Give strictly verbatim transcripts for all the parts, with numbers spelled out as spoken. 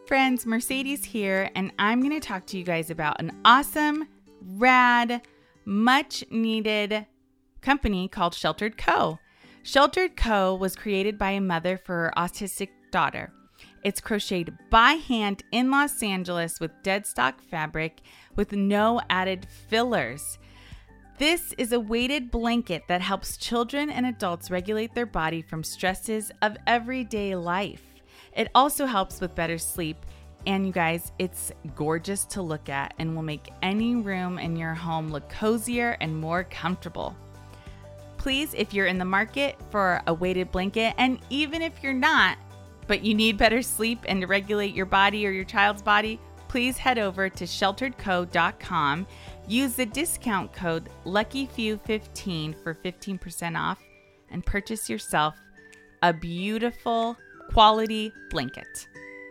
friends, Mercedes here, and I'm going to talk to you guys about an awesome, rad, much needed company called Sheltered Co. Sheltered Co. was created by a mother for her autistic daughter. It's crocheted by hand in Los Angeles with dead stock fabric with no added fillers. This is a weighted blanket that helps children and adults regulate their body from stresses of everyday life. It also helps with better sleep, and you guys, it's gorgeous to look at and will make any room in your home look cozier and more comfortable. Please, if you're in the market for a weighted blanket, and even if you're not, but you need better sleep and to regulate your body or your child's body, please head over to sheltered co dot com. Use the discount code lucky few fifteen for fifteen percent off and purchase yourself a beautiful quality blanket.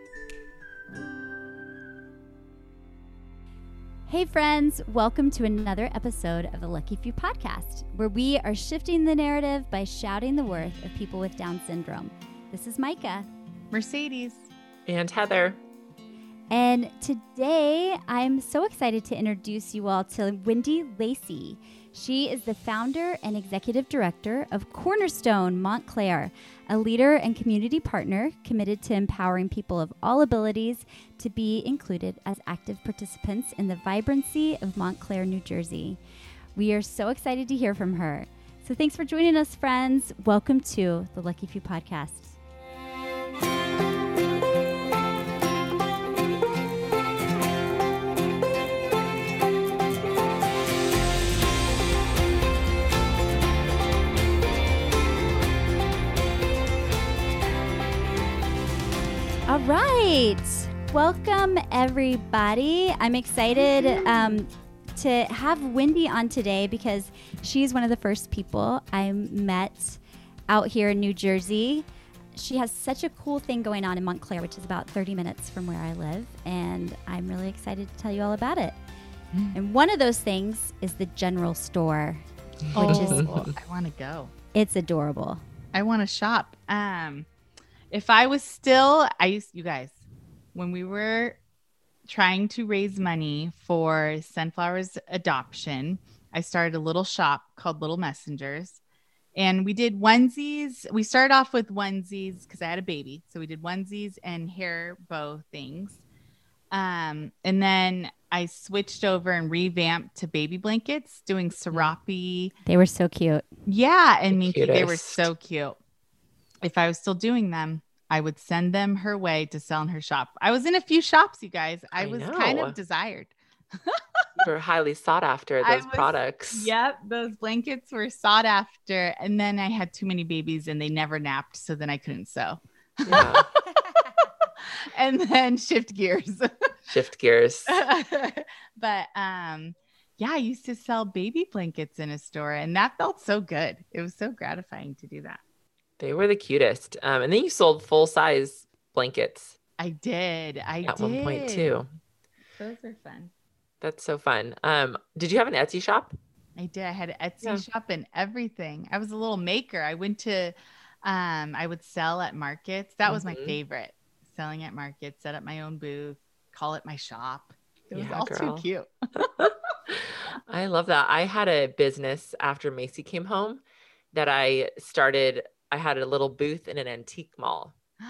Hey friends, welcome to another episode of the Lucky Few podcast, where we are shifting the narrative by shouting the worth of people with Down syndrome. This is Micah, Mercedes, and Heather. And today I'm so excited to introduce you all to Wendy Lacey. She is the founder and executive director of Cornerstone Montclair, a leader and community partner committed to empowering people of all abilities to be included as active participants in the vibrancy of Montclair, New Jersey. We are so excited to hear from her. So thanks for joining us, friends. Welcome to the Lucky Few podcast. All right. Welcome, everybody. I'm excited um, to have Wendy on today because she's one of the first people I met out here in New Jersey. She has such a cool thing going on in Montclair, which is about thirty minutes from where I live, and I'm really excited to tell you all about it. Mm. And one of those things is the General Store, oh, which is I want to go. It's adorable. I want to shop. Um, if I was still, I used, you guys, when we were trying to raise money for Sunflower's adoption, I started a little shop called Little Messengers. And we did onesies. We started off with onesies because I had a baby. So we did onesies and hair bow things. Um, and then I switched over and revamped to baby blankets, doing serape. They were so cute. Yeah. And The Minky, cutest. they were so cute. If I was still doing them, I would send them her way to sell in her shop. I was in a few shops, you guys. I, I was know. kind of desired. You were highly sought after, I those was- products. Yep, those blankets were sought after. And then I had too many babies and they never napped. So then I couldn't sew. Yeah. And then shift gears. Shift gears. But um, yeah, I used to sell baby blankets in a store and that felt so good. It was so gratifying to do that. They were the cutest. Um, and then you sold full size blankets I did. I at did. one point too. Those are fun. That's so fun. Um, did you have an Etsy shop? I did. I had an Etsy Yeah. shop and everything. I was a little maker. I went to, um, I would sell at markets. That was my Mhm. favorite. Selling at markets, set up my own booth, call it my shop. It was Yeah, all girl. too cute. I love that. I had a business after Macy came home that I started. I had a little booth in an antique mall.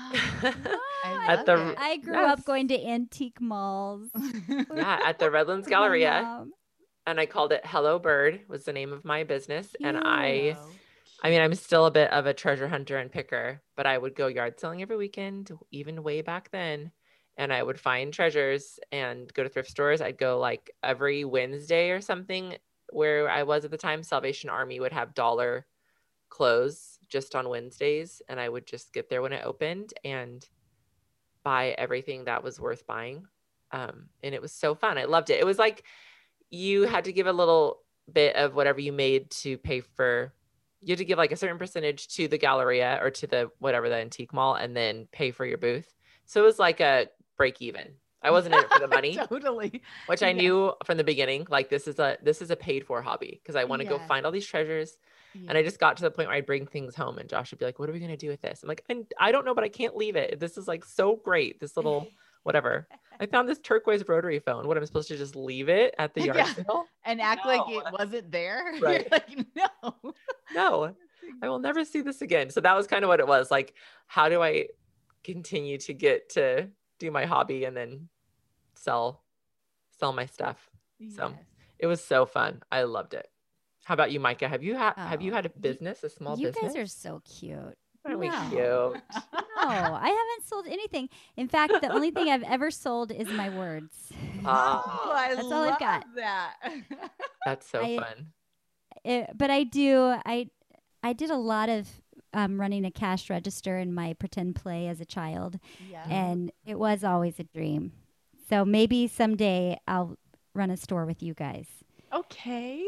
I At love the- it. I grew Yes. up going to antique malls. Yeah, at the Redlands with my Galleria. mom. And I called it Hello Bird was the name of my business. And I, Oh, I mean, I'm still a bit of a treasure hunter and picker, but I would go yard selling every weekend, even way back then. And I would find treasures and go to thrift stores. I'd go like every Wednesday or something where I was at the time. Salvation Army would have dollar clothes just on Wednesdays. And I would just get there when it opened and buy everything that was worth buying. Um, and it was so fun. I loved it. It was like you had to give a little bit of whatever you made to pay for, you had to give like a certain percentage to the Galleria or to the whatever, the antique mall, and then pay for your booth. So it was like a break even. I wasn't in it for the money, totally. which I Yes. knew from the beginning, like this is a, this is a paid for hobby because I want to go Yes. find all these treasures. Yeah. And I just got to the point where I'd bring things home and Josh would be like, what are we going to do with this? I'm like, I, I don't know, but I can't leave it. This is like so great. This little whatever. I found this turquoise rotary phone. What, am I supposed to just leave it at the yard Yeah. sale? And act No. like it wasn't there? Right. You're like, no. No, I will never see this again. So that was kind of what it was. Like, how do I continue to get to do my hobby and then sell, sell my stuff? So Yes. it was so fun. I loved it. How about you, Micah? Have you had, have you Oh, had a business, a small You business? guys are so cute. Aren't we No. cute? No, I haven't sold anything. In fact, the only thing I've ever sold is my words. Ah, Oh, I That's all I've love got. that. that's so I- fun. It- but I do. I I did a lot of um, running a cash register in my pretend play as a child, Yeah. and it was always a dream. So maybe someday I'll run a store with you guys. Okay.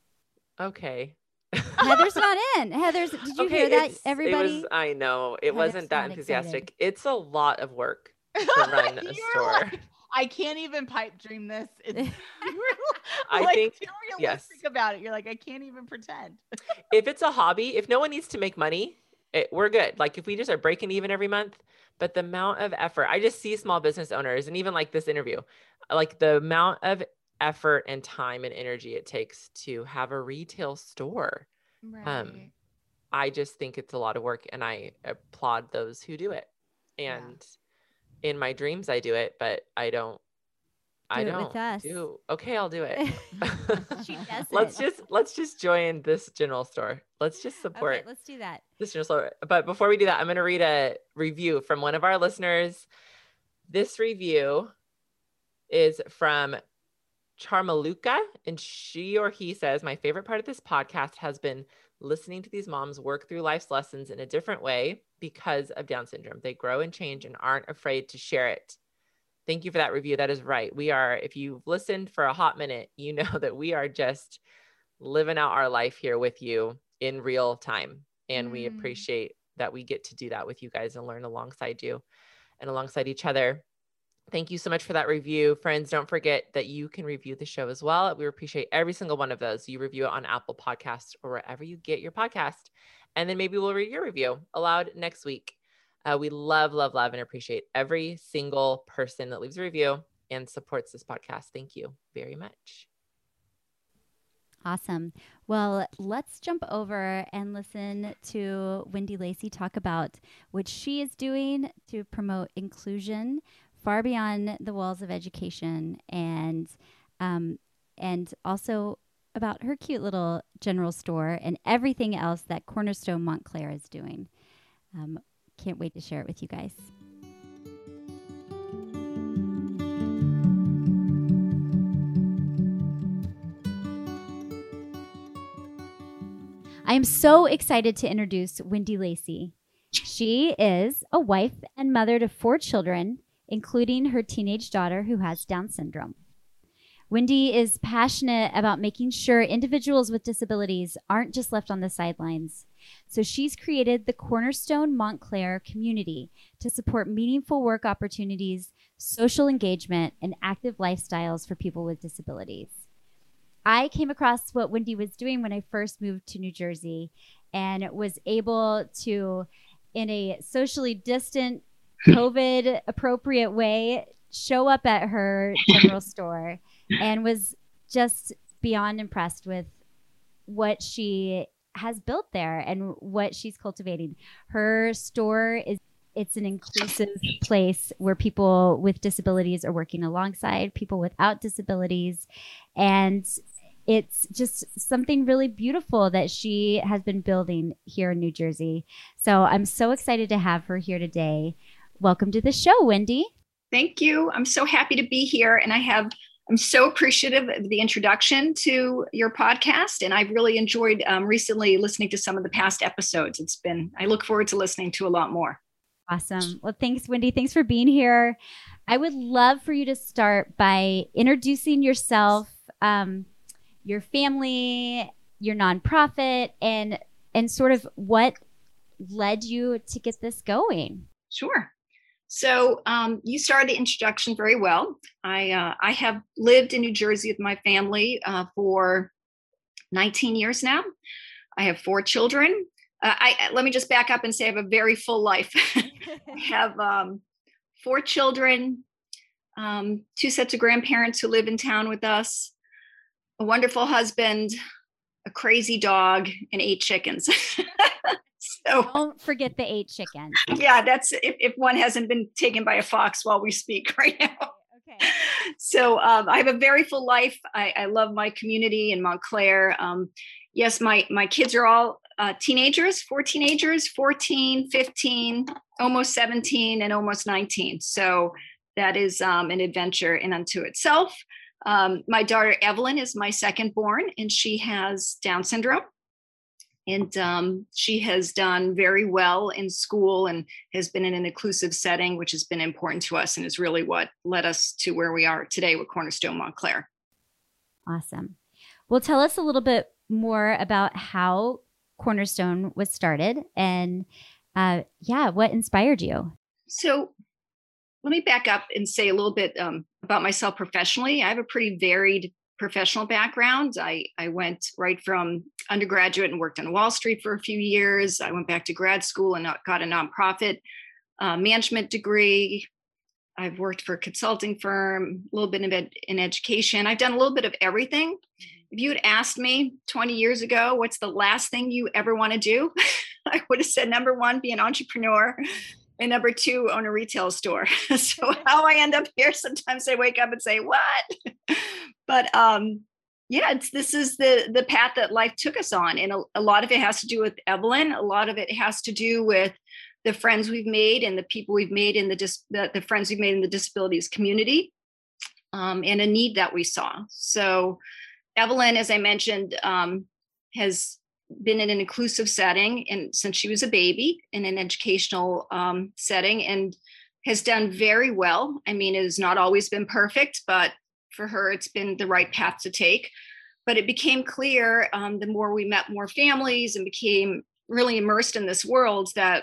Okay. Heather's not in. Heather's. Did you Okay, hear that, it's- everybody? It was, I know. It Heather's wasn't that not enthusiastic. excited. It's a lot of work to run a You're store. like, I can't even pipe dream this. It's, you were I like think- too yes. realistic about it. You're like, I can't even pretend. If it's a hobby, if no one needs to make money, it, we're good. Like if we just are breaking even every month, but the amount of effort, I just see small business owners, and even like this interview, like the amount of effort and time and energy it takes to have a retail store. Right. I just think it's a lot of work, and I applaud those who do it. And in my dreams, I do it, but I don't. I Do it don't with us. do. Okay, I'll do it. She does let's it. just let's just join this general store. Let's just support Okay, let's do that. this general store. But before we do that, I'm going to read a review from one of our listeners. This review is from Charmaluka, and she or he says, my favorite part of this podcast has been listening to these moms work through life's lessons in a different way because of Down syndrome. They grow and change and aren't afraid to share it. Thank you for that review. That is right. We are, if you've listened for a hot minute, you know that we are just living out our life here with you in real time. And we Mm. appreciate that we get to do that with you guys and learn alongside you and alongside each other. Thank you so much for that review. Friends, don't forget that you can review the show as well. We appreciate every single one of those. You review it on Apple Podcasts or wherever you get your podcast. And then maybe we'll read your review aloud next week. Uh, we love, love, love, and appreciate every single person that leaves a review and supports this podcast. Thank you very much. Awesome. Well, let's jump over and listen to Wendy Lacey talk about what she is doing to promote inclusion far beyond the walls of education, and um, and also about her cute little general store and everything else that Cornerstone Montclair is doing. Um, can't wait to share it with you guys. I am so excited to introduce Wendy Lacey. She is a wife and mother to four children, including her teenage daughter who has Down syndrome. Wendy is passionate about making sure individuals with disabilities aren't just left on the sidelines. So she's created the Cornerstone Montclair community to support meaningful work opportunities, social engagement, and active lifestyles for people with disabilities. I came across what Wendy was doing when I first moved to New Jersey and was able to, in a socially distant, COVID appropriate way, show up at her general store, and was just beyond impressed with what she has built there and what she's cultivating. Her store is it's an inclusive place where people with disabilities are working alongside people without disabilities. And it's just something really beautiful that she has been building here in New Jersey. So I'm so excited to have her here today. Welcome to the show, Wendy. Thank you. I'm so happy to be here. And I have, I'm so appreciative of the introduction to your podcast. And I've really enjoyed um, recently listening to some of the past episodes. It's been, I look forward to listening to a lot more. Awesome. Well, thanks, Wendy. Thanks for being here. I would love for you to start by introducing yourself, um, your family, your nonprofit, and and sort of what led you to get this going. Sure. So um, you started the introduction very well. I uh, I have lived in New Jersey with my family uh, for nineteen years now. I have four children. Uh, I let me just back up and say I have a very full life. I have um, four children, um, two sets of grandparents who live in town with us, a wonderful husband, a crazy dog, and eight chickens. So don't forget the eight chickens. Yeah, that's if, if one hasn't been taken by a fox while we speak right now. Okay. So um, I have a very full life. I, I love my community in Montclair. Um, yes, my my kids are all uh, teenagers, four teenagers, fourteen, fifteen, almost seventeen, and almost nineteen. So that is um, an adventure in unto itself. Um, my daughter Evelyn is my second born, and she has Down syndrome. And um, she has done very well in school and has been in an inclusive setting, which has been important to us and is really what led us to where we are today with Cornerstone Montclair. Awesome. Well, tell us a little bit more about how Cornerstone was started and uh, yeah, what inspired you? So let me back up and say a little bit um, about myself professionally. I have a pretty varied professional background. I, I went right from undergraduate and worked on Wall Street for a few years. I went back to grad school and got a nonprofit uh, management degree. I've worked for a consulting firm, a little bit of ed- in education. I've done a little bit of everything. If you had asked me twenty years ago, what's the last thing you ever want to do? I would have said, number one, be an entrepreneur. And number two, own a retail store. So how I end up here, sometimes I wake up and say, what? But um, yeah, it's, this is the, the path that life took us on. And a, a lot of it has to do with Evelyn. A lot of it has to do with the friends we've made and the people we've made in the, dis- the, the friends we've made in the disabilities community um, and a need that we saw. So Evelyn, as I mentioned, um, has been in an inclusive setting and since she was a baby in an educational um, setting and has done very well. I mean, it has not always been perfect, but for her, it's been the right path to take. But it became clear um, the more we met more families and became really immersed in this world that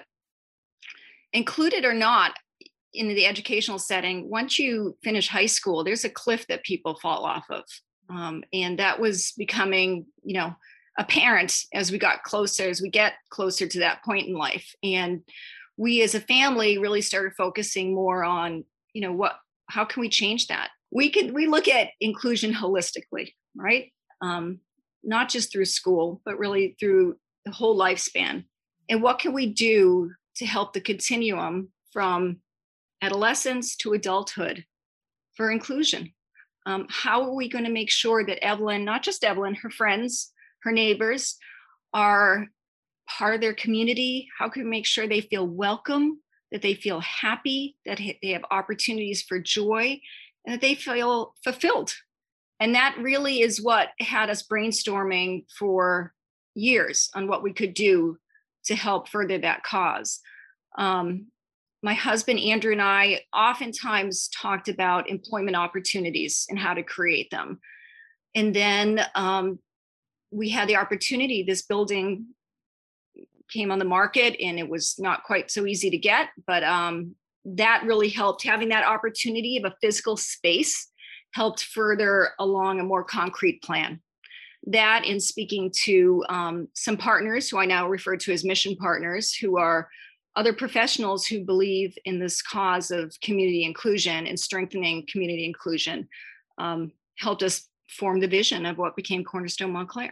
included or not in the educational setting, once you finish high school, there's a cliff that people fall off of. Um, and that was becoming, you know, apparent as we got closer, as we get closer to that point in life. And we as a family really started focusing more on, you know, what, how can we change that? We can, we look at inclusion holistically, right? Um, not just through school, but really through the whole lifespan. And what can we do to help the continuum from adolescence to adulthood for inclusion? Um, how are we going to make sure that Evelyn, not just Evelyn, her friends, her neighbors are part of their community? How can we make sure they feel welcome, that they feel happy, that they have opportunities for joy, and that they feel fulfilled? And that really is what had us brainstorming for years on what we could do to help further that cause. Um, my husband, Andrew, and I oftentimes talked about employment opportunities and how to create them. And then um, we had the opportunity, this building came on the market and it was not quite so easy to get, but um, that really helped. Having that opportunity of a physical space helped further along a more concrete plan. That in speaking to um, some partners who I now refer to as mission partners, who are other professionals who believe in this cause of community inclusion and strengthening community inclusion, um, helped us form the vision of what became Cornerstone Montclair.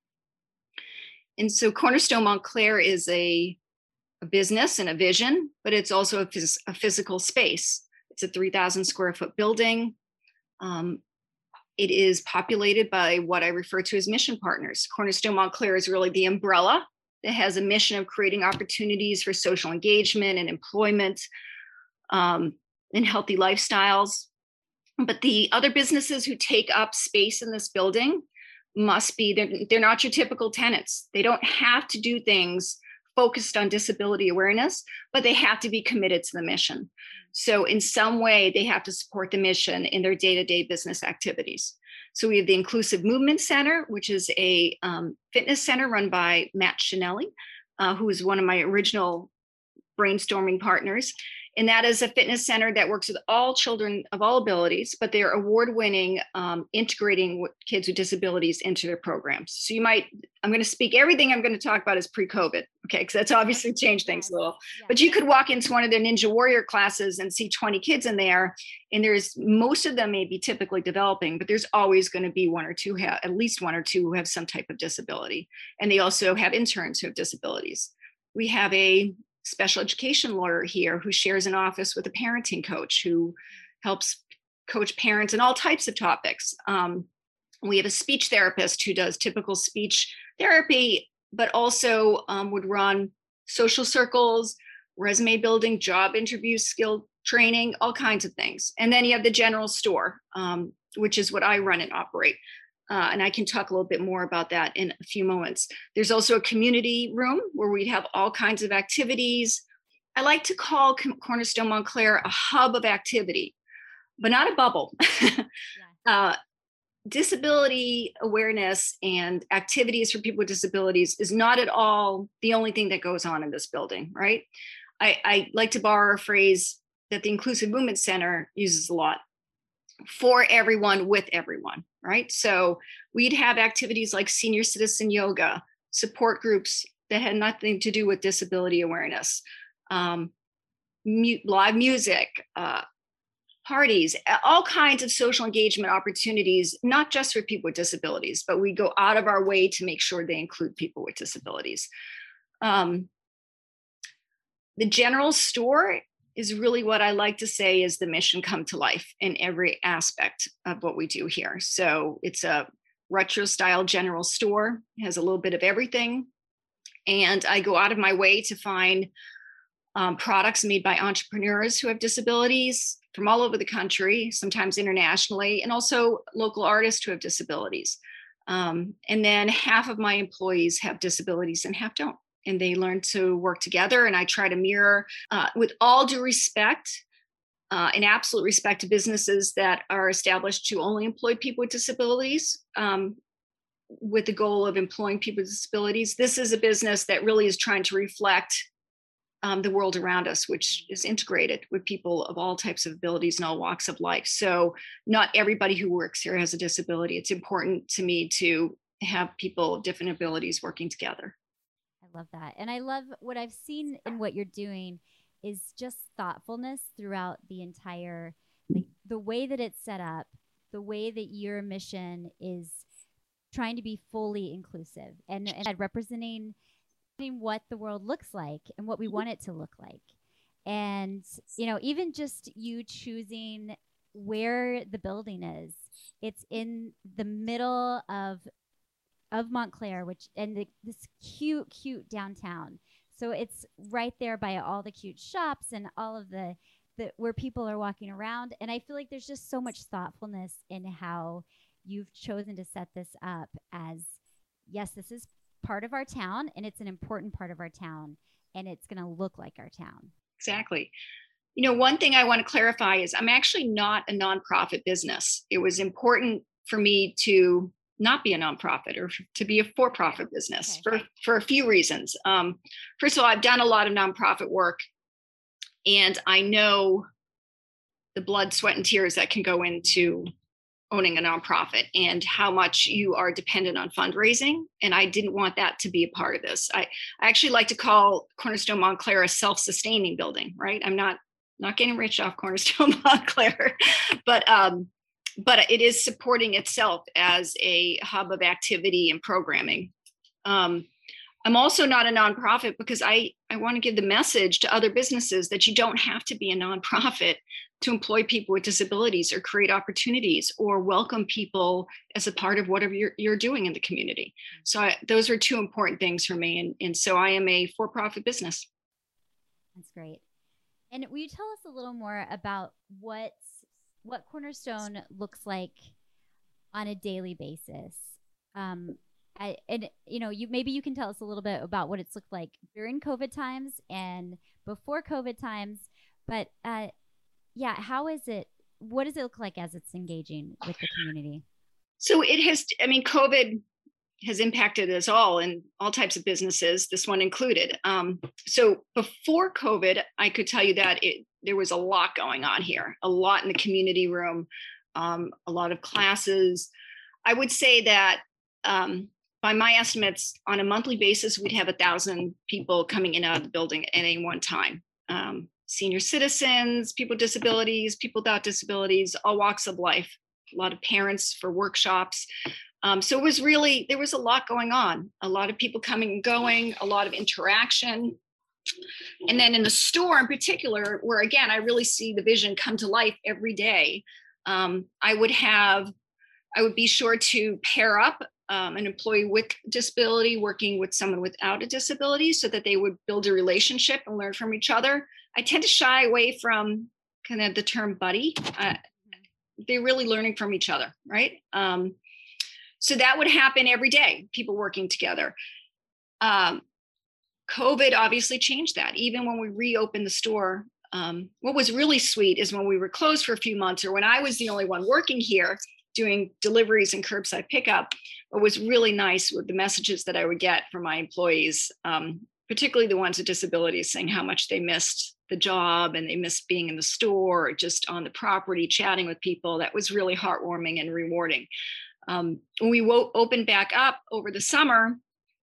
And so Cornerstone Montclair is a, a business and a vision, but it's also a, phys- a physical space. It's a three thousand square foot building. Um, it is populated by what I refer to as mission partners. Cornerstone Montclair is really the umbrella that has a mission of creating opportunities for social engagement and employment um, and healthy lifestyles. But the other businesses who take up space in this building must be, they're, they're not your typical tenants. They don't have to do things focused on disability awareness, but they have to be committed to the mission. So in some way, they have to support the mission in their day-to-day business activities. So we have the Inclusive Movement Center, which is a um, fitness center run by Matt Chinelli, uh, who is one of my original brainstorming partners. And that is a fitness center that works with all children of all abilities, but they're award-winning, um, integrating kids with disabilities into their programs. So you might, I'm going to speak, everything I'm going to talk about is pre-COVID, okay? Because that's obviously changed things a little. Yes. But you could walk into one of the Ninja Warrior classes and see twenty kids in there, and there's, most of them may be typically developing, but there's always going to be one or two, have, at least one or two who have some type of disability. And they also have interns who have disabilities. We have a special education lawyer here who shares an office with a parenting coach who helps coach parents in all types of topics. Um, we have a speech therapist who does typical speech therapy, but also um, would run social circles, resume building, job interviews, skill training, all kinds of things. And then you have the general store, um, which is what I run and operate. Uh, and I can talk a little bit more about that in a few moments. There's also a community room where we have all kinds of activities. I like to call Cornerstone Montclair a hub of activity, but not a bubble. Yeah. uh, disability awareness and activities for people with disabilities is not at all the only thing that goes on in this building, right? I, I like to borrow a phrase that the Inclusive Movement Center uses a lot: for everyone, with everyone, right? So we'd have activities like senior citizen yoga, support groups that had nothing to do with disability awareness, um, mu- live music, uh, parties, all kinds of social engagement opportunities, not just for people with disabilities, but we go out of our way to make sure they include people with disabilities. Um, the general store is really what I like to say is the mission come to life in every aspect of what we do here. So it's a retro style general store, it has a little bit of everything. And I go out of my way to find um, products made by entrepreneurs who have disabilities from all over the country, sometimes internationally, and also local artists who have disabilities. Um, and then half of my employees have disabilities and half don't. And they learn to work together. And I try to mirror, uh, with all due respect, uh, and absolute respect to businesses that are established to only employ people with disabilities, um, with the goal of employing people with disabilities. This is a business that really is trying to reflect um, the world around us, which is integrated with people of all types of abilities and all walks of life. So not everybody who works here has a disability. It's important to me to have people of different abilities working together. I love that. And I love what I've seen in what you're doing is just thoughtfulness throughout the entire, like the way that it's set up, the way that your mission is trying to be fully inclusive and, and representing what the world looks like and what we want it to look like. And, you know, even just you choosing where the building is, it's in the middle of of Montclair, which and the, this cute, cute downtown. So it's right there by all the cute shops and all of the, the where people are walking around. And I feel like there's just so much thoughtfulness in how you've chosen to set this up as, yes, this is part of our town and it's an important part of our town and it's going to look like our town. Exactly. You know, one thing I want to clarify is I'm actually not a nonprofit business. It was important for me to not be a nonprofit or to be a for-profit business okay. for, for a few reasons. Um, first of all, I've done a lot of nonprofit work and I know the blood, sweat, and tears that can go into owning a nonprofit and how much you are dependent on fundraising. And I didn't want that to be a part of this. I, I actually like to call Cornerstone Montclair a self-sustaining building, right? I'm not, not getting rich off Cornerstone Montclair, but, um, but it is supporting itself as a hub of activity and programming. Um, I'm also not a nonprofit because I, I want to give the message to other businesses that you don't have to be a nonprofit to employ people with disabilities or create opportunities or welcome people as a part of whatever you're, you're doing in the community. So I, those are two important things for me. And, and so I am a for-profit business. That's great. And will you tell us a little more about what, what Cornerstone looks like on a daily basis? Um, I, and, you know, you maybe you can tell us a little bit about what it's looked like during COVID times and before COVID times, but uh, yeah, how is it, what does it look like as it's engaging with the community? So it has, I mean, COVID has impacted us all in all types of businesses, this one included. Um, so before COVID, I could tell you that it, there was a lot going on here, a lot in the community room, um, a lot of classes. I would say that um, by my estimates, on a monthly basis, we'd have a thousand people coming in and out of the building at any one time. Um, senior citizens, people with disabilities, people without disabilities, all walks of life, a lot of parents for workshops. Um, so it was really, there was a lot going on, a lot of people coming and going, a lot of interaction. And then in the store in particular, where again, I really see the vision come to life every day. Um, I would have, I would be sure to pair up um, an employee with disability working with someone without a disability so that they would build a relationship and learn from each other. I tend to shy away from kind of the term buddy. Uh, they're really learning from each other, right? Um, So that would happen every day, people working together. Um, COVID obviously changed that. Even when we reopened the store, um, what was really sweet is when we were closed for a few months, or when I was the only one working here doing deliveries and curbside pickup, what was really nice were the messages that I would get from my employees, um, particularly the ones with disabilities, saying how much they missed the job and they missed being in the store or just on the property, chatting with people. That was really heartwarming and rewarding. Um, when we wo- opened back up over the summer,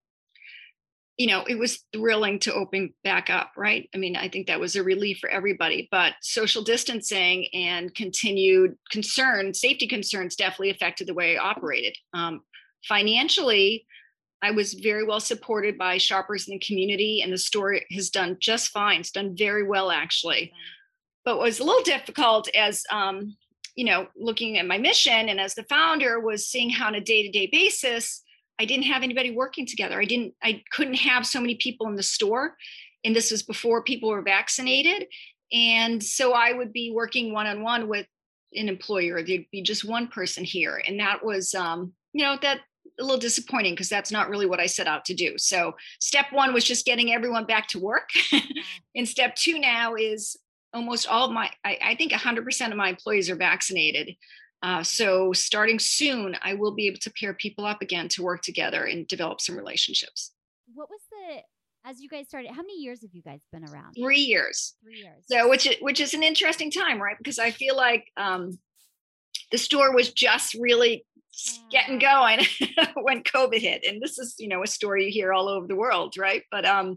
you know, it was thrilling to open back up, right? I mean, I think that was a relief for everybody, but social distancing and continued concern, safety concerns definitely affected the way I operated. Um, financially, I was very well supported by shoppers in the community, and the store has done just fine. It's done very well, actually. But what was a little difficult as, um, you know, looking at my mission and as the founder was seeing how on a day-to-day basis, I didn't have anybody working together. I didn't, I couldn't have so many people in the store. And this was before people were vaccinated. And so I would be working one-on-one with an employer. There'd be just one person here. And that was, um, you know, that a little disappointing because that's not really what I set out to do. So step one was just getting everyone back to work. And step two now is almost all of my, I, I think one hundred percent of my employees are vaccinated. Uh, so starting soon, I will be able to pair people up again to work together and develop some relationships. What was the, as you guys started, how many years have you guys been around? Three years. Three years. So which, which is an interesting time, right? Because I feel like um, the store was just really yeah. getting going when COVID hit. And this is, you know, a story you hear all over the world, right? But um,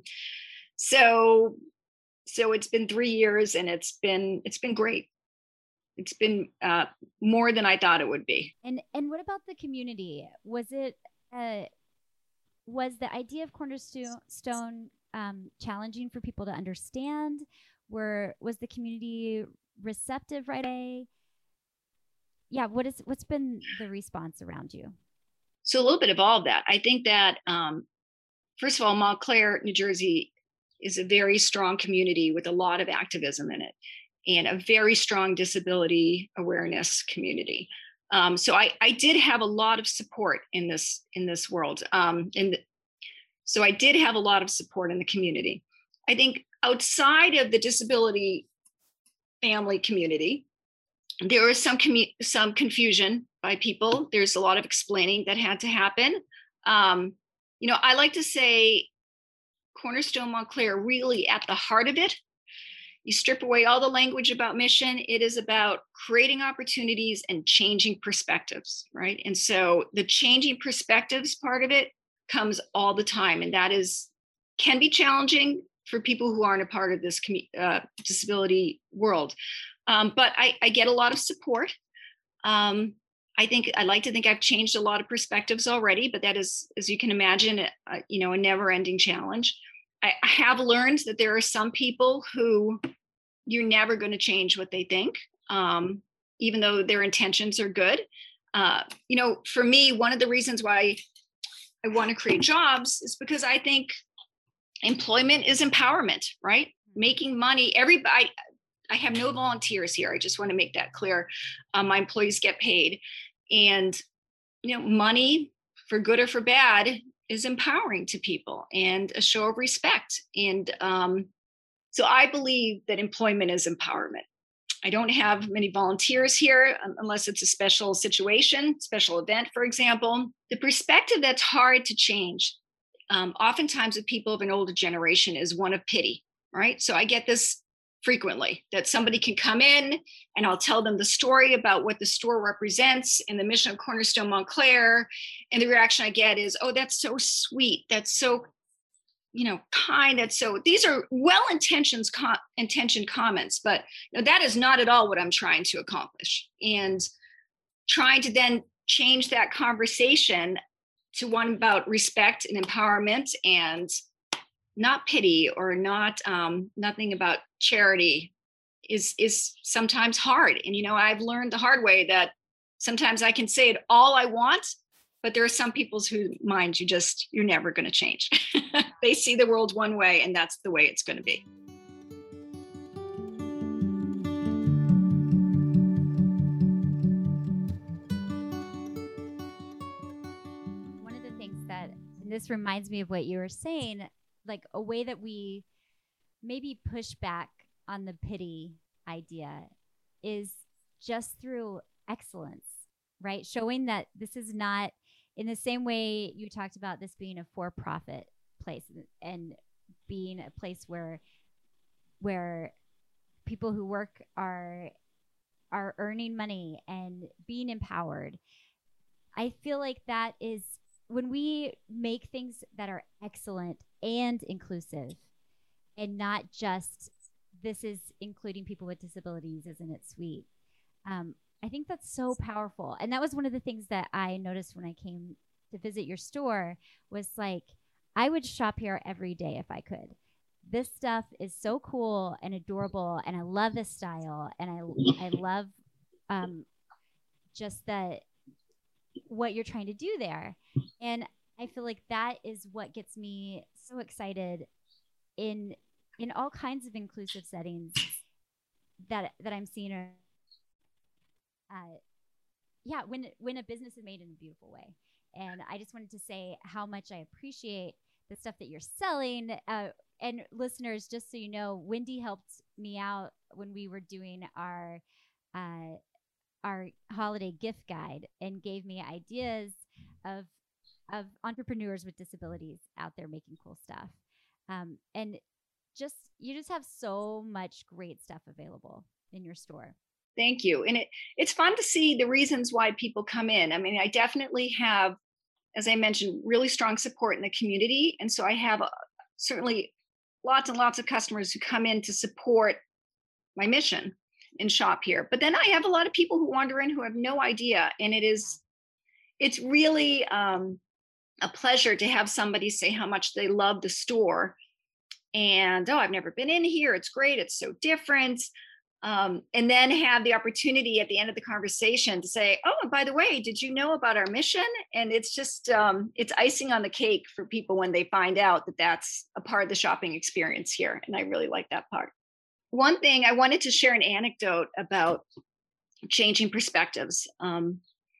so, so it's been three years and it's been, it's been great. It's been uh, more than I thought it would be. And and what about the community? Was it uh, was the idea of Cornerstone um, challenging for people to understand? Were was the community receptive right away? Yeah, what is what's been the response around you? So a little bit of all of that. I think that um, first of all, Montclair, New Jersey, is a very strong community with a lot of activism in it, and a very strong disability awareness community. Um, so I, I did have a lot of support in this in this world. Um, and so I did have a lot of support in the community. I think outside of the disability family community, there was some commu- some confusion by people. There's a lot of explaining that had to happen. Um, you know, I like to say Cornerstone Montclair, really at the heart of it, you strip away all the language about mission. It is about creating opportunities and changing perspectives, right? And so the changing perspectives part of it comes all the time. And that is, can be challenging for people who aren't a part of this uh, disability world. Um, but I, I get a lot of support. Um, I think I like to think I've changed a lot of perspectives already, but that is, as you can imagine, uh, you know, a never-ending challenge. I, I have learned that there are some people who you're never going to change what they think, um, even though their intentions are good. Uh, you know, for me, one of the reasons why I want to create jobs is because I think employment is empowerment, right? Making money. Everybody. I have no volunteers here. I just want to make that clear. Um, my employees get paid, and you know, money, for good or for bad, is empowering to people and a show of respect. And um, so I believe that employment is empowerment. I don't have many volunteers here unless it's a special situation, special event, for example. The perspective that's hard to change, um, oftentimes with people of an older generation, is one of pity, right? So I get this frequently, that somebody can come in and I'll tell them the story about what the store represents and the mission of Cornerstone Montclair. And the reaction I get is, oh, that's so sweet. That's so, you know, kind. That's so, these are well-intentioned com- intentioned comments, but you know, that is not at all what I'm trying to accomplish. And trying to then change that conversation to one about respect and empowerment and not pity or not um, nothing about charity is is sometimes hard. And, you know, I've learned the hard way that sometimes I can say it all I want, but there are some people's whose minds you just, you're never going to change. They see the world one way and that's the way it's going to be. One of the things that, and this reminds me of what you were saying, like a way that we maybe push back on the pity idea is just through excellence, right? Showing that this is not, in the same way you talked about this being a for-profit place and being a place where where people who work are are earning money and being empowered. I feel like that is when we make things that are excellent and inclusive and not just this is including people with disabilities, isn't it sweet? Um, I think that's so powerful. And that was one of the things that I noticed when I came to visit your store was like, I would shop here every day if I could. This stuff is so cool and adorable. And I love this style. And I, I love um, just the, what you're trying to do there. And I feel like that is what gets me so excited in, in all kinds of inclusive settings that, that I'm seeing. Are, uh, yeah, when, when a business is made in a beautiful way. And I just wanted to say how much I appreciate the stuff that you're selling. Uh, and listeners, just so you know, Wendy helped me out when we were doing our, uh, our holiday gift guide and gave me ideas of, of entrepreneurs with disabilities out there making cool stuff. Um, and just, you just have so much great stuff available in your store. Thank you. And it, it's fun to see the reasons why people come in. I mean, I definitely have, as I mentioned, really strong support in the community. And so I have uh, certainly lots and lots of customers who come in to support my mission and shop here. But then I have a lot of people who wander in who have no idea. And it is, it's really um, a pleasure to have somebody say how much they love the store. And, oh, I've never been in here. It's great. It's so different. Um, and then have the opportunity at the end of the conversation to say, oh, and by the way, did you know about our mission? And it's just, um, it's icing on the cake for people when they find out that that's a part of the shopping experience here. And I really like that part. One thing, I wanted to share an anecdote about changing perspectives, um,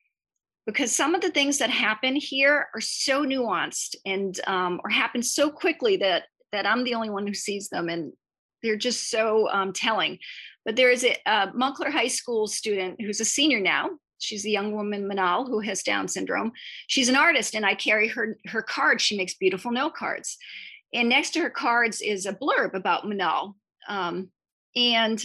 because some of the things that happen here are so nuanced and um, or happen so quickly that that I'm the only one who sees them. And they're just so um, telling. But there is a, a Montclair High School student who's a senior now. She's a young woman, Manal, who has Down syndrome. She's an artist, and I carry her her cards. She makes beautiful note cards. And next to her cards is a blurb about Manal. Um, and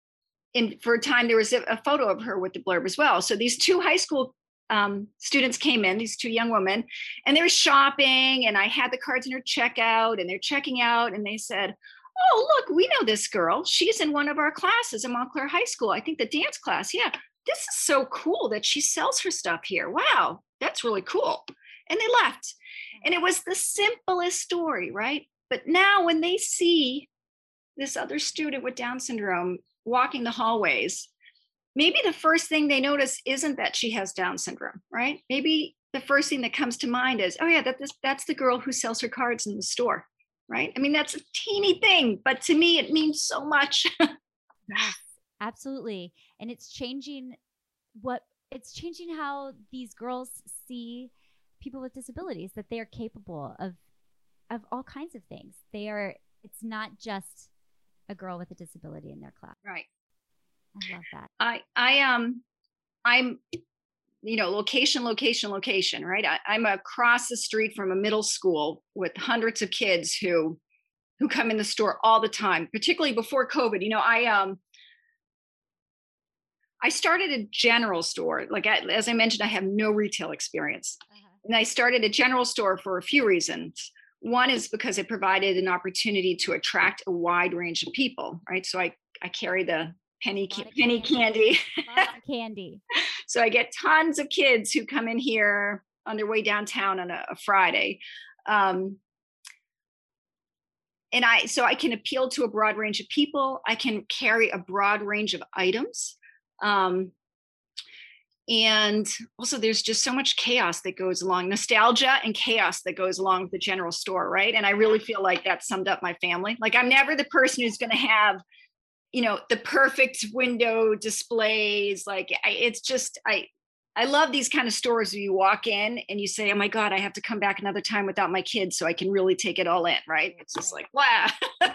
in, for a time, there was a, a photo of her with the blurb as well. So these two high school um, students came in, these two young women, and they were shopping, and I had the cards in her checkout, and they're checking out, and they said, oh, look, we know this girl. She's in one of our classes at Montclair High School. I think the dance class. Yeah, this is so cool that she sells her stuff here. Wow, that's really cool. And they left. And it was the simplest story, right? But now when they see this other student with Down syndrome walking the hallways, maybe the first thing they notice isn't that she has Down syndrome, right? Maybe the first thing that comes to mind is, oh yeah, that, this, that's the girl who sells her cards in the store. Right? I mean, that's a teeny thing, but to me, it means so much. Yes, absolutely. And it's changing what it's changing how these girls see people with disabilities, that they are capable of, of all kinds of things. They are, it's not just a girl with a disability in their class. Right. love that. I, I, um, I'm, you know, location, location, location, right? I, I'm across the street from a middle school with hundreds of kids who, who come in the store all the time, particularly before COVID. You know, I, um, I started a general store. Like, I, as I mentioned, I have no retail experience. Uh-huh. And I started a general store for a few reasons. One is because it provided an opportunity to attract a wide range of people, right? So I, I carry the penny, ca- penny candy. Lots of candy. So I get tons of kids who come in here on their way downtown on a, a Friday. Um, and I, so I can appeal to a broad range of people. I can carry a broad range of items. Um, and also there's just so much chaos that goes along, nostalgia and chaos that goes along with the general store, right? And I really feel like that summed up my family. Like, I'm never the person who's going to have, you know, the perfect window displays. Like, I, it's just, I, I love these kind of stores where you walk in and you say, oh my God, I have to come back another time without my kids so I can really take it all in, right? It's just like, wow.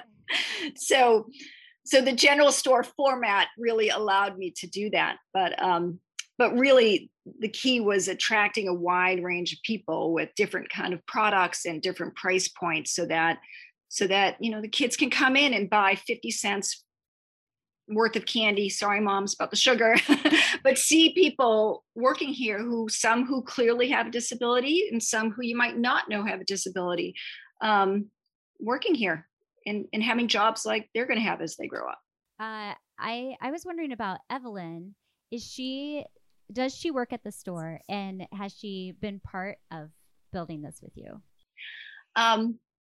so, so the general store format really allowed me to do that. But, um, but really the key was attracting a wide range of people with different kind of products and different price points, so that, so that, you know, the kids can come in and buy fifty cents worth of candy. Sorry, moms, about the sugar, but see people working here who, some who clearly have a disability and some who you might not know have a disability, um, working here and, and having jobs like they're going to have as they grow up. Uh, I, I was wondering about Evelyn. Is she, does she work at the store, and has she been part of building this with you? Um,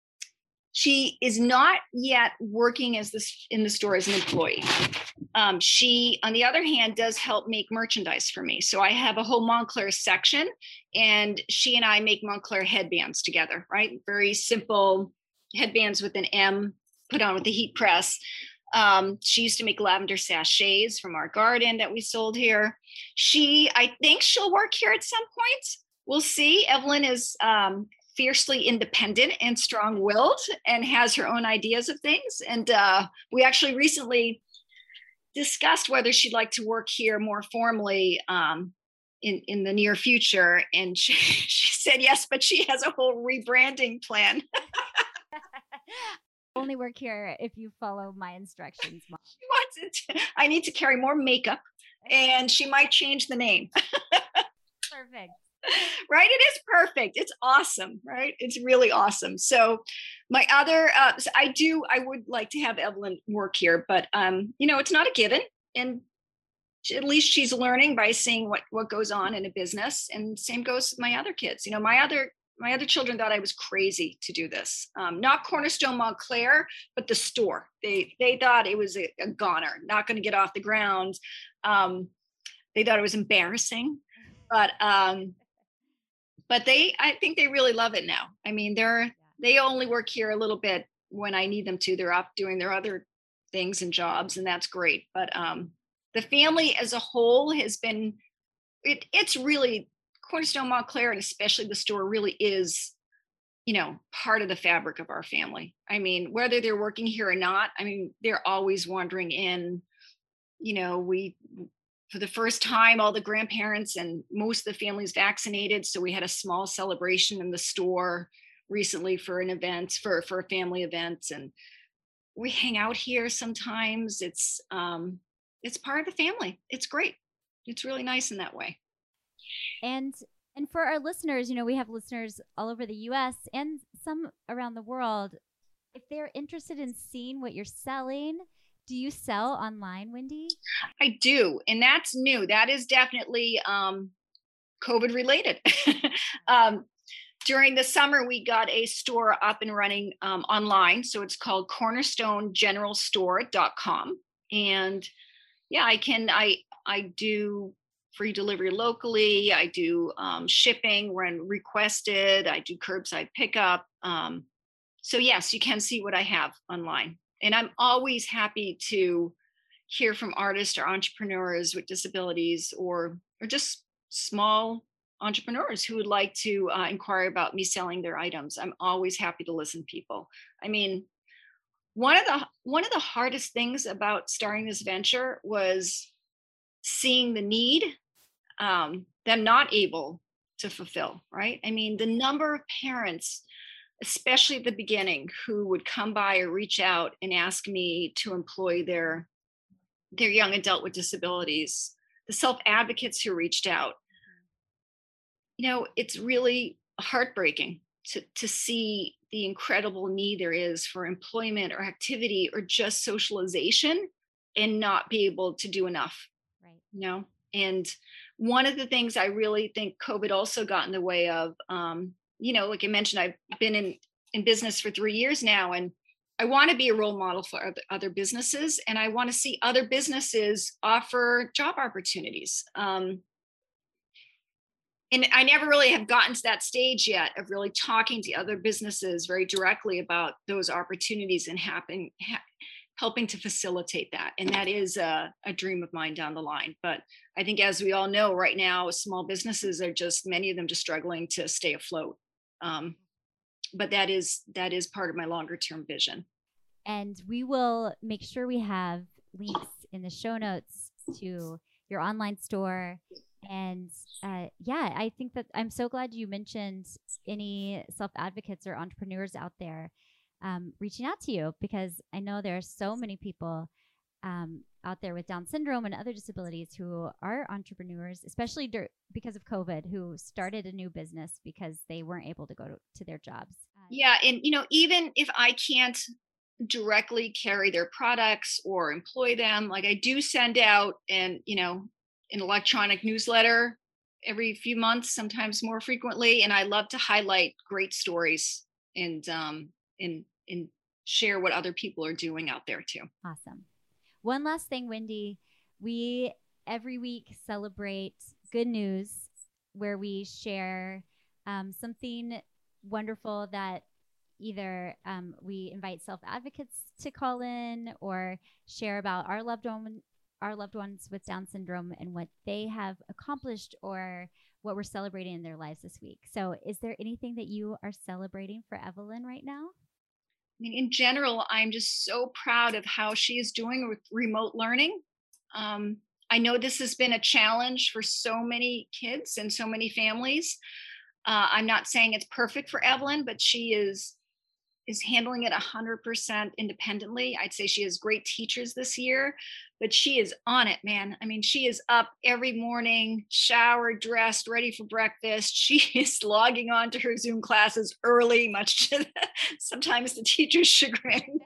She is not yet working as this in the store as an employee. Um, she, on the other hand, does help make merchandise for me. So I have a whole Montclair section, and she and I make Montclair headbands together, right? Very simple headbands with an M put on with the heat press. Um, she used to make lavender sachets from our garden that we sold here. She, I think she'll work here at some point. We'll see. Evelyn is, um, fiercely independent and strong-willed and has her own ideas of things. And uh, we actually recently discussed whether she'd like to work here more formally um, in, in the near future. And she, she said yes, but she has a whole rebranding plan. Only work here if you follow my instructions, Mom. She wants it. I need to carry more makeup, and she might change the name. Perfect. Right? It is perfect. It's awesome, right? It's really awesome. So my other, uh, so I do, I would like to have Evelyn work here, but, um, you know, it's not a given. And at least she's learning by seeing what, what goes on in a business. And same goes with my other kids. You know, my other, my other children thought I was crazy to do this. Um, not Cornerstone Montclair, but the store. They, they thought it was a, a goner, not going to get off the ground. Um, they thought it was embarrassing, but, um, But they, I think they really love it now. I mean, they're, they only work here a little bit when I need them to. They're up doing their other things and jobs, and that's great. But um, the family as a whole has been, it, it's really, Cornerstone Montclair, and especially the store, really is, you know, part of the fabric of our family. I mean, whether they're working here or not, I mean, they're always wandering in. You know, we, for the first time, all the grandparents and most of the families vaccinated. So we had a small celebration in the store recently for an event, for, for a family event. And we hang out here sometimes. It's, um, it's part of the family. It's great. It's really nice in that way. And, and for our listeners, you know, we have listeners all over the U S and some around the world. If they're interested in seeing what you're selling, do you sell online, Wendy? I do. And that's new. That is definitely um, COVID related. um, during the summer, we got a store up and running um, online. So it's called cornerstone general store dot com. And yeah, I can, I, I do free delivery locally. I do um, shipping when requested. I do curbside pickup. Um, so yes, you can see what I have online. And I'm always happy to hear from artists or entrepreneurs with disabilities, or or just small entrepreneurs who would like to uh, inquire about me selling their items. I'm always happy to listen to people. I mean, one of the one of the hardest things about starting this venture was seeing the need, um, them not able to fulfill, right? I mean, the number of parents, especially at the beginning, who would come by or reach out and ask me to employ their their young adult with disabilities, the self advocates who reached out. You know, it's really heartbreaking to to see the incredible need there is for employment or activity or just socialization and not be able to do enough. Right. You know, and one of the things I really think COVID also got in the way of, um, you know, like I mentioned, I've been in in business for three years now, and I want to be a role model for other, other businesses, and I want to see other businesses offer job opportunities. Um, and I never really have gotten to that stage yet of really talking to other businesses very directly about those opportunities and happen, ha- helping to facilitate that. And that is a, a dream of mine down the line. But I think, as we all know, right now, small businesses are just, many of them just struggling to stay afloat. Um, but that is that is part of my longer term vision. And we will make sure we have links in the show notes to your online store. And uh, yeah, I think that I'm so glad you mentioned any self-advocates or entrepreneurs out there um, reaching out to you, because I know there are so many people um, out there with Down syndrome and other disabilities who are entrepreneurs, especially dur- because of COVID, who started a new business because they weren't able to go to, to their jobs. Uh, Yeah. And, you know, even if I can't directly carry their products or employ them, like I do send out and, you know, an electronic newsletter every few months, sometimes more frequently. And I love to highlight great stories and, um, and, and share what other people are doing out there too. Awesome. One last thing, Wendy, we every week celebrate good news where we share um, something wonderful that either um, we invite self-advocates to call in or share about our loved one, our loved ones with Down syndrome and what they have accomplished or what we're celebrating in their lives this week. So is there anything that you are celebrating for Evelyn right now? I mean, in general, I'm just so proud of how she is doing with remote learning. Um, I know this has been a challenge for so many kids and so many families. Uh, I'm not saying it's perfect for Evelyn, but she is is handling it one hundred percent independently. I'd say she has great teachers this year, but she is on it, man. I mean, she is up every morning, showered, dressed, ready for breakfast. She is logging on to her Zoom classes early, much to the, sometimes the teacher's chagrin.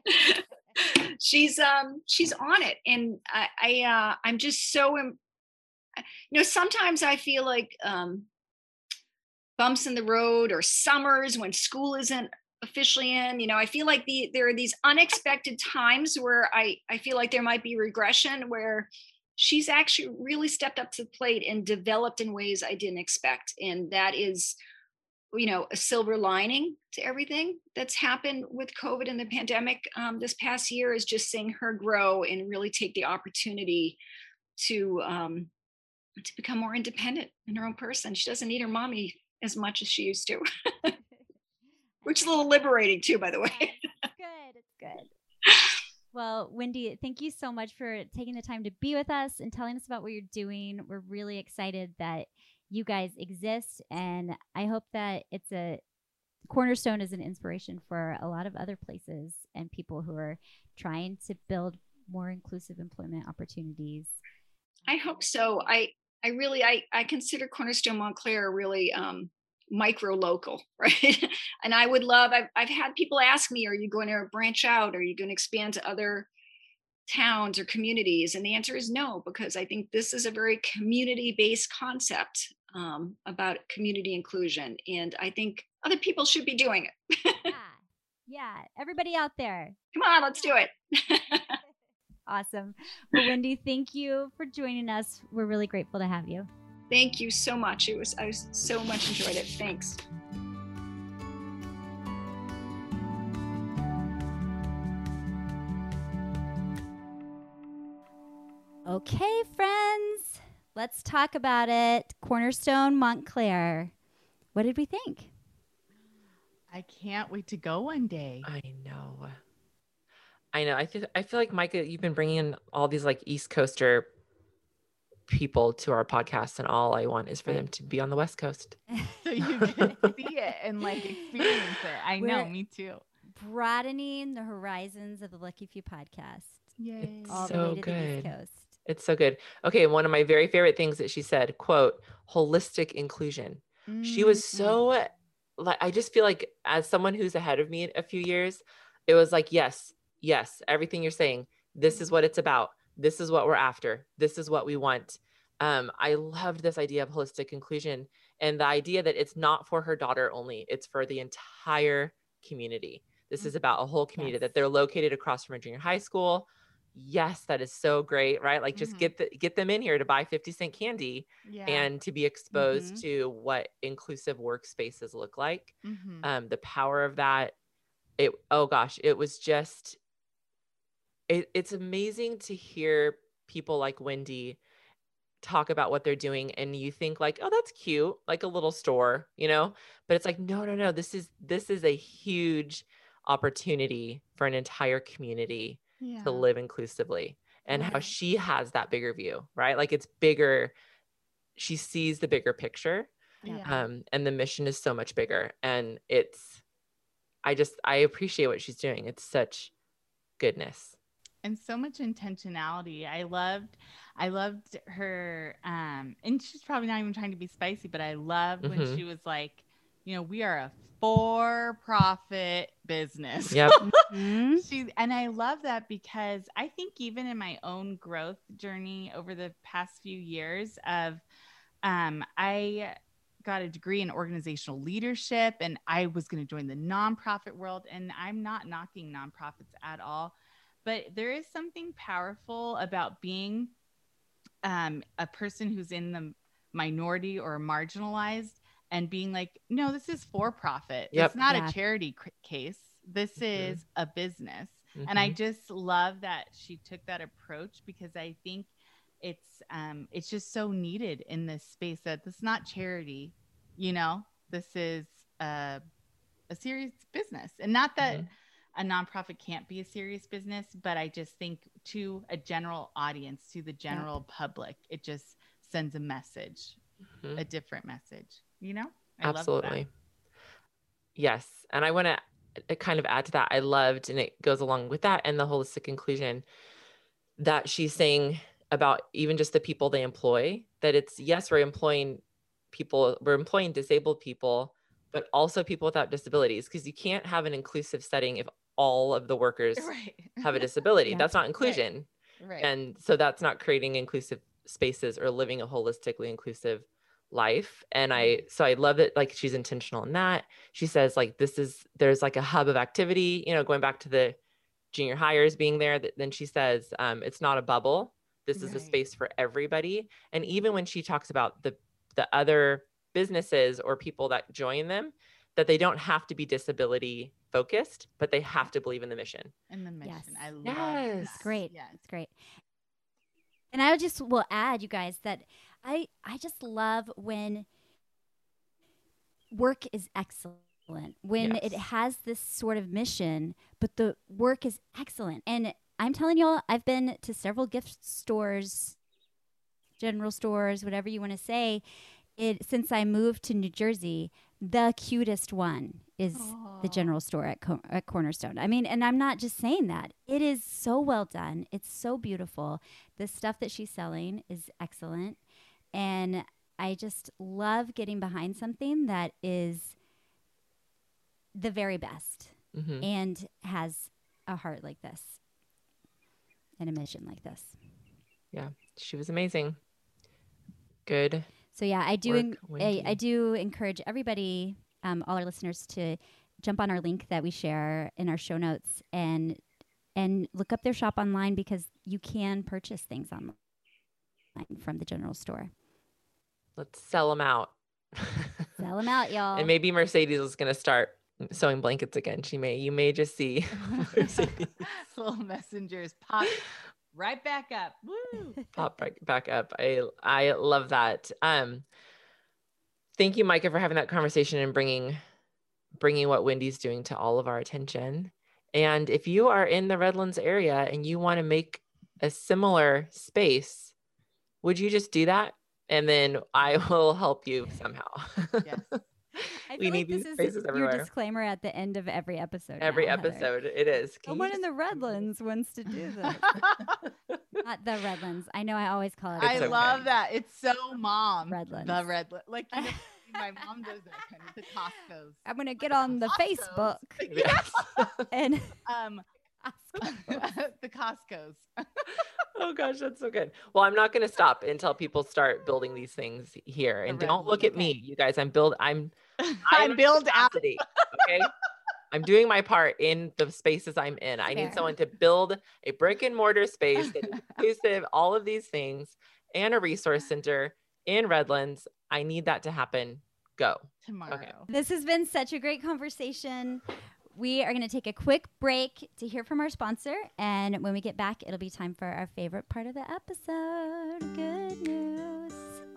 she's um she's on it, and I, I uh, I'm just so, you know, sometimes I feel like um, bumps in the road or summers when school isn't officially in, you know, I feel like the there are these unexpected times where I I feel like there might be regression, where she's actually really stepped up to the plate and developed in ways I didn't expect. And that is, you know, a silver lining to everything that's happened with COVID and the pandemic um, this past year, is just seeing her grow and really take the opportunity to um, to become more independent in her own person. She doesn't need her mommy as much as she used to. Which is a little liberating too, by the way. It's good. It's good. Well, Wendy, thank you so much for taking the time to be with us and telling us about what you're doing. We're really excited that you guys exist, and I hope that it's a Cornerstone is an inspiration for a lot of other places and people who are trying to build more inclusive employment opportunities. I hope so. I I really I I consider Cornerstone Montclair really um micro local, right? And I would love, I've, I've had people ask me, are you going to branch out? Are you going to expand to other towns or communities? And the answer is no, because I think this is a very community-based concept um, about community inclusion. And I think other people should be doing it. yeah. Yeah. Everybody out there. Come on, let's do it. Awesome. Well, Wendy, thank you for joining us. We're really grateful to have you. Thank you so much. It was, I was so much enjoyed it. Thanks. Okay, friends, let's talk about it. Cornerstone Montclair. What did we think? I can't wait to go one day. I know. I know. I feel, I feel like, Micah, you've been bringing in all these like East Coaster people to our podcast, and all I want is for them to be on the West Coast. So you can see it and like experience it. I know, We're me too. Broadening the horizons of the Lucky Few podcast. Yay. All So the way to the good. East Coast. It's so good. Okay. One of my very favorite things that she said, quote, holistic inclusion. She was so like, I just feel like as someone who's ahead of me a few years, it was like, yes, yes, everything you're saying, this is what it's about. This is what we're after. This is what we want. Um, I loved this idea of holistic inclusion and the idea that it's not for her daughter only. It's for the entire community. This is about a whole community, Yes. that they're located across from a junior high school. Yes, that is so great, right? Like just Mhm. get the, get them in here to buy fifty cent candy Yeah. and to be exposed Mhm. to what inclusive workspaces look like. Mhm. Um, the power of that. It, oh gosh, it was just, it, it's amazing to hear people like Wendy talk about what they're doing, and you think like, oh, that's cute, like a little store, you know, but it's like, no, no, no, this is, this is a huge opportunity for an entire community Yeah. to live inclusively, and how Right. she has that bigger view, right? Like it's bigger. She sees the bigger picture. Yeah. Um, and the mission is so much bigger, and it's, I just, I appreciate what she's doing. It's such goodness. And so much intentionality. I loved, I loved her. Um, and she's probably not even trying to be spicy, but I loved when Mhm. she was like, you know, we are a for-profit business. Yep. Mhm. She, and I love that because I think even in my own growth journey over the past few years of, um, I got a degree in organizational leadership, and I was going to join the nonprofit world, and I'm not knocking nonprofits at all, but there is something powerful about being um, a person who's in the minority or marginalized and being like, no, this is for profit. Yep. It's not Yeah. a charity c- case. This Mhm. is a business. And I Mhm. just love that she took that approach, because I think it's um it's just so needed in this space that it's not charity, you know, this is a, a serious business. And not that Mhm. a nonprofit can't be a serious business, but I just think to a general audience, to the general public, it just sends a message, Mhm. a different message, you know? I love that. Absolutely. Yes. And I want to kind of add to that. I loved, and it goes along with that and the holistic inclusion that she's saying about even just the people they employ, that it's, yes, we're employing people, we're employing disabled people, but also people without disabilities, because you can't have an inclusive setting if all of the workers Right. have a disability. Yeah. That's not inclusion. Right. And so that's not creating inclusive spaces or living a holistically inclusive life. And I, so I love it. Like she's intentional in that. She says like, this is, there's like a hub of activity, you know, going back to the junior hires being there. That then she says, um, it's not a bubble. This is a Right. space for everybody. And even when she talks about the, the other businesses or people that join them, that they don't have to be disability focused, but they have to believe in the mission. And the mission. Yes. I love Yes. that. It's great. Yes. It's great. And I just will add, you guys, that I I just love when work is excellent, when it Yes. has this sort of mission, but the work is excellent. And I'm telling y'all, I've been to several gift stores, general stores, whatever you want to say, it since I moved to New Jersey. The cutest one is the general store at, Co- at Cornerstone. I mean, and I'm not just saying that. It is so well done. It's so beautiful. The stuff that she's selling is excellent. And I just love getting behind something that is the very best Mhm. and has a heart like this and a mission like this. Yeah. She was amazing. Good. So yeah, I do. Work, en- I, Wendy. I do encourage everybody, um, all our listeners, to jump on our link that we share in our show notes and and look up their shop online, because you can purchase things online from the general store. Let's sell them out. Sell them out, y'all. And maybe Mercedes is going to start sewing blankets again. She may, you may just see Mercedes Little messengers pop right back up. Woo! pop back, back up. I, I love that. Um, thank you, Micah, for having that conversation and bringing, bringing what Wendy's doing to all of our attention. And if you are in the Redlands area and you want to make a similar space Would you just do that? And then I will help you somehow. Yes. I We feel need like these this is spaces your everywhere. disclaimer at the end of every episode. Every now, Heather. episode, it is. Can you Someone in just- the Redlands wants to do this. Not the Redlands. I know I always call it. I It's okay. love that. It's so mom. Redlands. The Redland. Like, you know, my mom does that kind of the Costco's. I'm gonna get on the Costco's. Facebook Yes. and Um, the Costco's. Oh gosh, that's so good. Well, I'm not going to stop until people start building these things here. And The don't look at okay. me, you guys. I'm build. I'm. I I'm build out. capacity, okay. I'm doing my part in the spaces I'm in. I Fair. need someone to build a brick and mortar space that is inclusive, all of these things, and a resource center in Redlands. I need that to happen. Go. Tomorrow. this has been such a great conversation. We are going to take a quick break to hear from our sponsor. And when we get back, it'll be time for our favorite part of the episode. Good news.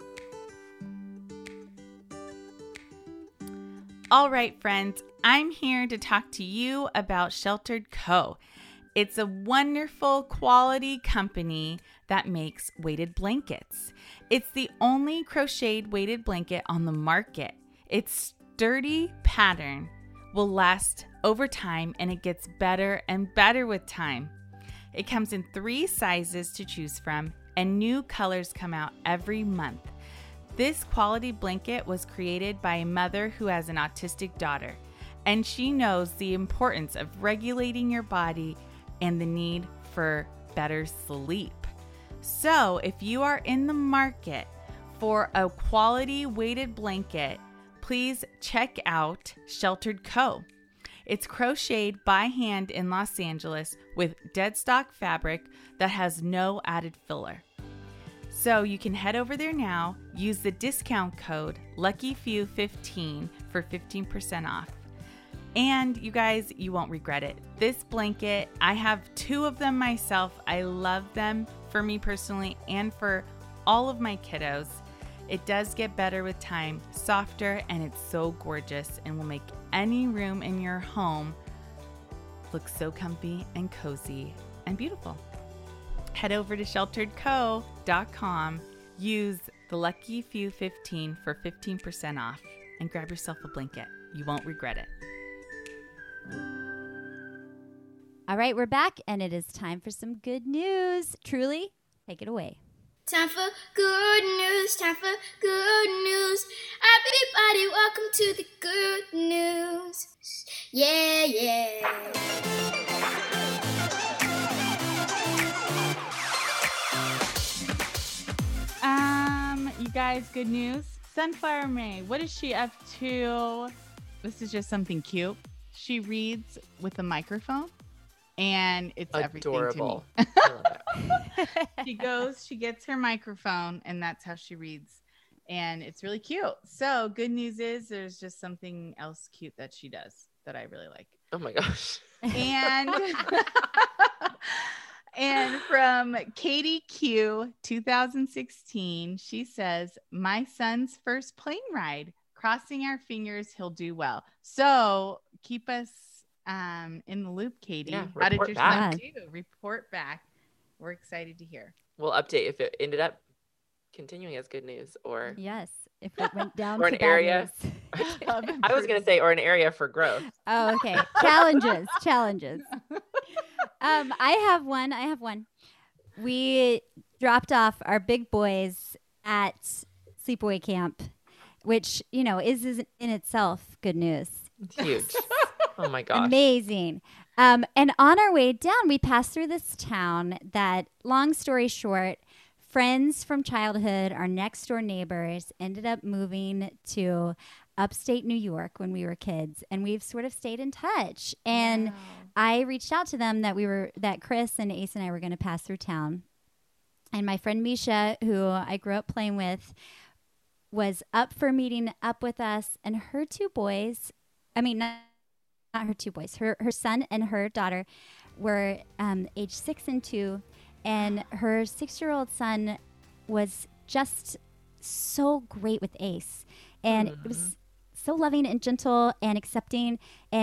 All right, friends, I'm here to talk to you about Sheltered Co. It's a wonderful quality company that makes weighted blankets. It's the only crocheted weighted blanket on the market. Its sturdy pattern will last over time, and it gets better and better with time. It comes in three sizes to choose from, and new colors come out every month. This quality blanket was created by a mother who has an autistic daughter, and she knows the importance of regulating your body and the need for better sleep. So, if you are in the market for a quality weighted blanket, please check out Sheltered Co. It's crocheted by hand in Los Angeles with dead stock fabric that has no added filler. So you can head over there now, use the discount code lucky few fifteen for fifteen percent off. And you guys, you won't regret it. This blanket, I have two of them myself. I love them for me personally and for all of my kiddos. It does get better with time, softer, and it's so gorgeous and will make any room in your home look so comfy and cozy and beautiful. Head over to sheltered co dot com, use the lucky few fifteen for fifteen percent off, and grab yourself a blanket. You won't regret it. All right, we're back, and it is time for some good news. Truly, take it away. Time for good news, time for good news. Everybody, welcome to the good news. Yeah, yeah. Um, you guys, good news. Sunflower May, what is she up to? This is just something cute. She reads with a microphone, and it's Adorable. everything I love it. to me. She goes, she gets her microphone, and that's how she reads. And it's really cute. So good news is there's just something else cute that she does that I really like. Oh my gosh. And and from Katie Q two thousand sixteen, she says, my son's first plane ride. Crossing our fingers, he'll do well. So keep us um, in the loop, Katie. Yeah, How did report your back. son do? Report back. We're excited to hear. We'll update if it ended up continuing as good news or Yes, if it went down Or to an bad area. news. I was going to say, or an area for growth. Oh, okay. Challenges, challenges. Um, I have one. I have one. We dropped off our big boys at sleepaway camp, which, you know, is, is in itself good news. Huge. Oh my gosh. Amazing. Um, and on our way down, we passed through this town that, long story short, friends from childhood, our next door neighbors, ended up moving to upstate New York when we were kids, and we've sort of stayed in touch. And Wow. I reached out to them that we were that Chris and Ace and I were going to pass through town. And my friend Misha, who I grew up playing with, was up for meeting up with us, and her two boys, I mean, not, not her two boys, her, her son and her daughter were um, age six and two, and her six-year-old son was just so great with Ace. And it was so loving and gentle and accepting, and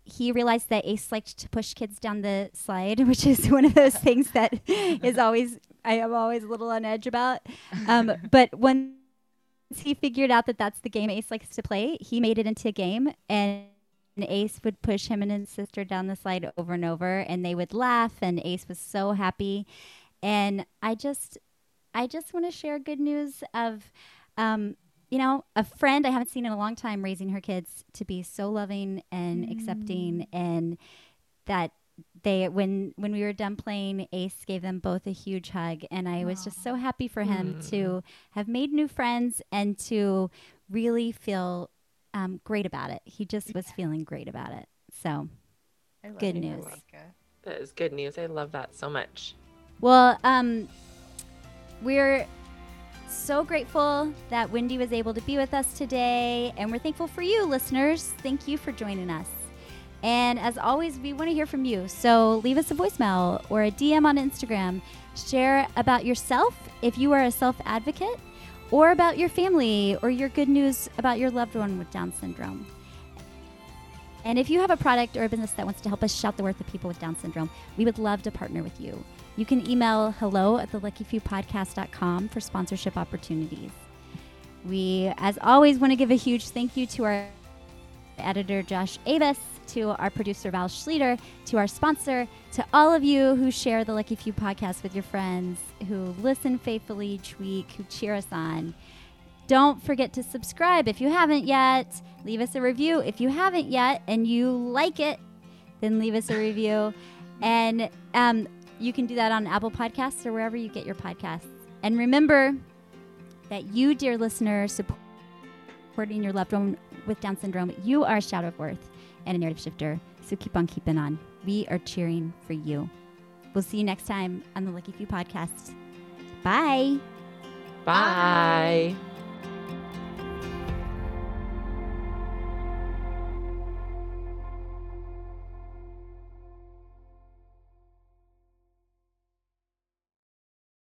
he realized that Ace liked to push kids down the slide, which is one of those things that is always, I am always a little on edge about. Um, but once he figured out that that's the game Ace likes to play, he made it into a game, and Ace would push him and his sister down the slide over and over, and they would laugh, and Ace was so happy. And I just, I just want to share good news of, um, you know, a friend I haven't seen in a long time raising her kids to be so loving and mm. accepting, and that they, when when we were done playing, Ace gave them both a huge hug, and I was just so happy for him mm. to have made new friends and to really feel um, great about it. He just was feeling great about it. So, good news. That is good news. I love that so much. Well, um, we're so grateful that Wendy was able to be with us today, and we're thankful for you, listeners. Thank you for joining us. And as always, we want to hear from you. So leave us a voicemail or a D M on Instagram. Share about yourself if you are a self-advocate, or about your family or your good news about your loved one with Down syndrome. And if you have a product or a business that wants to help us shout the worth of people with Down syndrome, we would love to partner with you. You can email hello at the lucky few podcast dot com for sponsorship opportunities. We, as always, want to give a huge thank you to our editor, Josh Avis, to our producer, Val Schleter, to our sponsor, to all of you who share the Lucky Few podcast with your friends, who listen faithfully each week, who cheer us on. Don't forget to subscribe if you haven't yet. Leave us a review if you haven't yet and you like it. Then leave us a review. And um, you can do that on Apple Podcasts or wherever you get your podcasts. And remember that you, dear listener, supporting your loved one with Down syndrome, you are a shout of worth and a narrative shifter. So keep on keeping on. We are cheering for you. We'll see you next time on the Lucky Few podcast. Bye. Bye. Bye.